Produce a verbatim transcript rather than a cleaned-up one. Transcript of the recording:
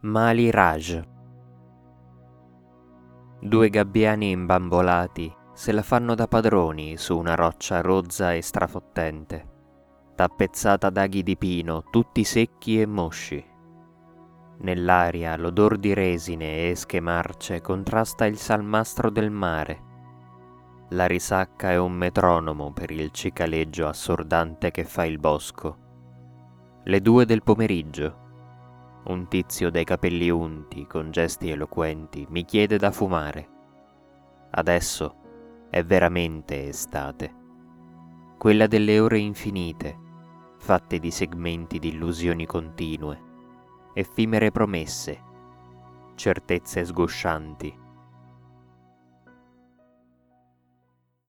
Mali Raj. Due gabbiani imbambolati se la fanno da padroni su una roccia rozza e strafottente, tappezzata d'aghi di pino tutti secchi e mosci. Nell'aria l'odor di resine e esche marce contrasta il salmastro del mare. La risacca è un metronomo per il cicaleggio assordante che fa il bosco. Le due del pomeriggio. Un tizio dai capelli unti, con gesti eloquenti, mi chiede da fumare. Adesso è veramente estate. Quella delle ore infinite, fatte di segmenti di illusioni continue, effimere promesse, certezze sgoscianti,